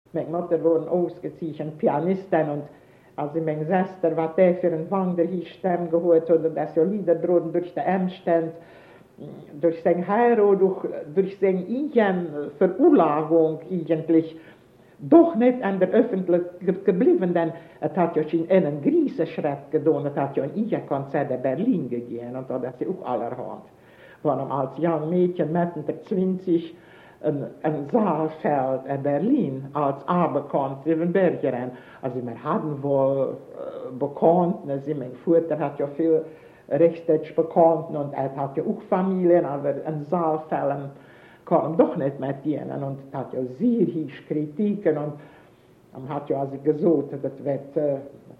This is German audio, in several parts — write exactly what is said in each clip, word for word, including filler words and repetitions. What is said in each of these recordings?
Meine Mutter war eine ausgezeichnete Pianistin und als ich meine Schwester, was der für ein Wander hier Stimme gehört hat und das ja Lieder drohen durch die Umstände, durch seine Heirat, durch, durch seine eigene Veranlagung eigentlich, doch nicht an der Öffentlichkeit geblieben, denn es hat ja schon einen großen Schritt getan, es hat ja ein I-Konzert in Berlin gegeben und da ist ja auch allerhand. Waren als junges Mädchen mitten der zwanzig ein, ein Saalfeld in Berlin als Abendkant, in Bergerin. Also wir hatten wohl äh, Bekannten, also mein Vater hat ja viel Rechtsdeutsch Bekannten und er hat ja auch Familien, aber ein Saalfeld kann doch nicht mit dienen und hat ja sehr hieß Kritiken und man hat ja also gesagt, das wird, äh,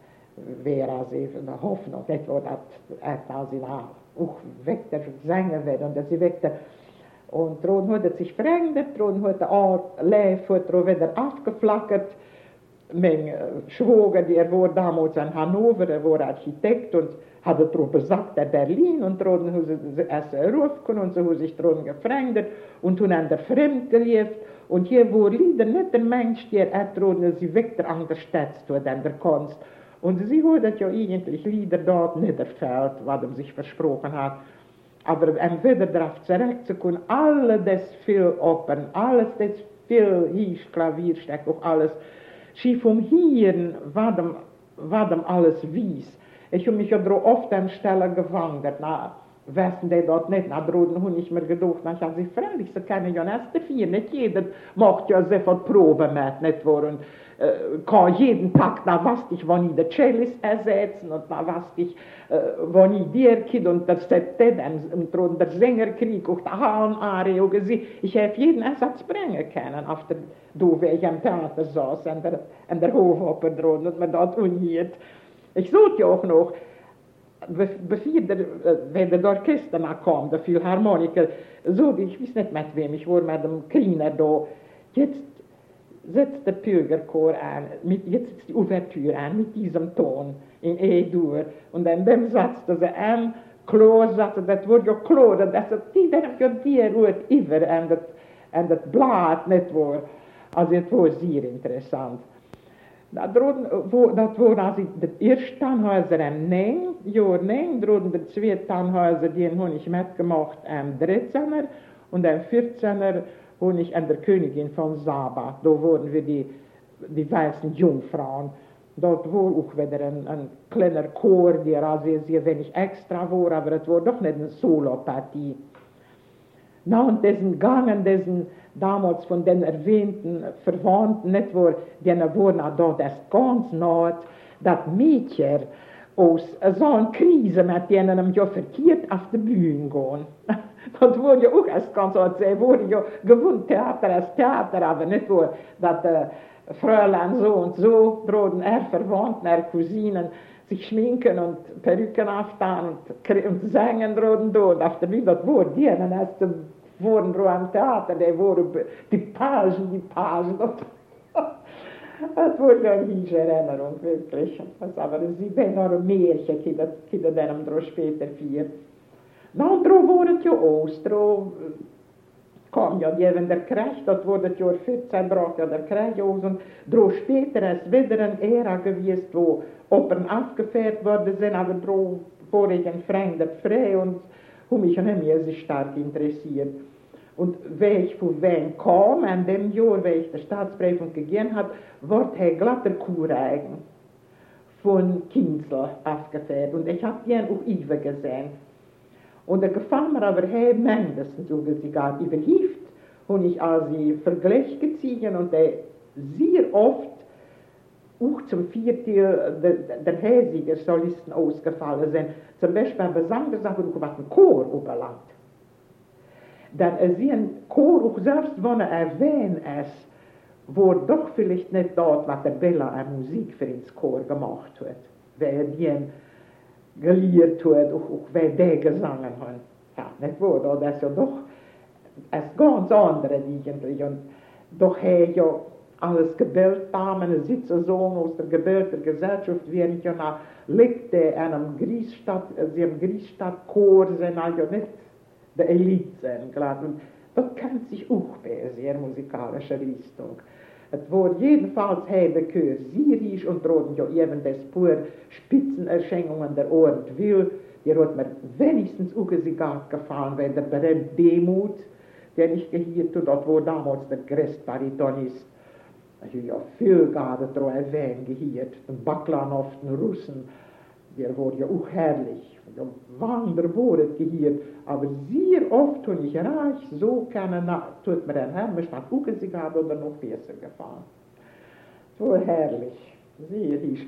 wäre also eine Hoffnung, nicht wo das also auch weiter gesungen wird und dass sie weiter und dann hat er sich verändert, dann hat er auch Leif wieder abgeflackert. Mein Schwager, der war damals in Hannover, er war Architekt und hat er darum gesagt, in Berlin und dann haben sie erst gerufen und so haben sich dann gefreundet und dann haben sie fremd gelebt und hier war leider nicht der Mensch, der dann sie weiter unterstützt hat in der Kunst. Und sie hat ja eigentlich Lieder dort niederfällt, was er sich versprochen hat. Aber um wieder darauf zurückzukommen, alles das viel Opern, alles das viel Hies, Klavierstück, auch alles, sie vom Hirn, was dem, was dem alles wies. Ich habe mich ja oft an Stellen gewandert, na, wissen die dort nicht, na, drohen habe ich mir gedacht, na, ich habe sie freilich, sie kennen ja nicht dafür, nicht jeder macht ja so viel Probe mit, nicht wahr, und äh, kann jeden Tag, na, was ich, wann ich den Cellist ersetzen, und na, was ich, äh, wann ich dir Kind, und das Septet, und, und der Sängerkrieg, auch der Hahn-Arie, und sie, ich habe jeden Ersatz bringen können, auf der, do, wie ich am Theater saß, an der, an der Hofoper drohen, und man dort unhielt. Ich sollte ja auch noch, bevor der, wenn der Orchester mal kam, der Philharmoniker, so, ich weiß nicht mit wem, ich war mit dem Kleiner da, jetzt setzt der Pilgerchor an, mit, jetzt setzt die Ouvertüre an, mit diesem Ton, in E-Dur, und dann dem Satz, dass er an, klar sagte, das wird ja klar, dass er, die werden ja die Ruhe über, an das, an das Blatt, nicht wahr, also es war sehr interessant. Dat war also der erste Tannhäuser am Neng, Jahr Neng, drohen der zweite Tannhäuser, den habe ich mitgemacht am dreizehner und am vierzehner habe ich an der Königin von Saba, da wurden wir die, die weißen Jungfrauen. Dort war auch wieder ein, ein kleiner Chor, der also sehr wenig extra war, aber es war doch nicht eine Solopartie. Na, und diesen Gangen, diesen damals von den erwähnten Verwandten, nicht wahr, denen wurden auch dort erst ganz nahe, das Mädchen aus so einer Krise, mit denen ihm ja verkehrt auf die Bühne gehen. Das wurde ja auch erst ganz nahe, sie wurden ja gewohnt, Theater als Theater, aber nicht wahr, dass äh, Fräulein so und so, drohen er Verwandten, er Cousinen, sich schminken und Perücken auftan und, und singen drohen da, und auf der Bühne, das wurde denen erst wurden nur am Theater, die wurden die Pagen, die Pagen. Das wurde ja eine hiesche Erinnerung, wirklich. Aber sie sind noch ein Märchen, die dann drei später vier. Na, und da wurde ja aus, da kam ja eben der Krieg, das wurde ja vierzehn, brach ja der Krieg aus, und da später ist wieder eine Ära gewesen, wo Opern aufgeführt worden sind, aber da war ich ein fremder Frei und habe mich nicht mehr so stark interessiert. Und wenn ich von wem kam, an dem Jahr, wenn ich die Staatsprüfung gegeben habe, wurde er glatter Kureigen von Kinzel aufgeführt. Und ich habe den auch Iwe gesehen. Und er gefällt mir aber hey, mindestens, so wie sie gerade überhieft, und ich also Vergleich gezogen und der sehr oft auch zum Viertel der, der Häsiger Solisten ausgefallen sind. Zum Beispiel bei Gesangsachen, was ein Chor überlangt. Dann äh, sie ein Chor, auch selbst wenn er erwähnt ist, wo doch vielleicht nicht dort, was der Bella an Musik für ins Chor gemacht hat. Wer den gelehrt hat, auch, auch wer der gesangen hat. Ja, nicht wahr, das ist ja doch es ganz andere eigentlich. Und doch hat ja alles gebildet Damen, eine Sitzersohn aus der gebildeten Gesellschaft, während ja nach legte an einem Griesstadt, sie im Griesstadtchor sind also nicht die Elite sind, klar. Und das kennt sich auch bei sehr musikalischer Richtung. Es war jedenfalls Hebekö, Sirisch und drohen ja eben das pur Spitzenerscheinungen der Ort will. Die hat mir wenigstens auch gesagt gefallen, weil der berühmte Demut, den ich gehiert habe, dort wo damals der Grestbaritonist, ich habe ja viel gerade drauf erwähnt gehiert, den Baklanov, den Russen, der war ja auch herrlich, ja wunderbar gehiert, aber sehr oft, wenn ich reich so kennen, tut mir ein Herr, mir statt auch gesagt oder noch besser gefallen. So herrlich, sehr riech.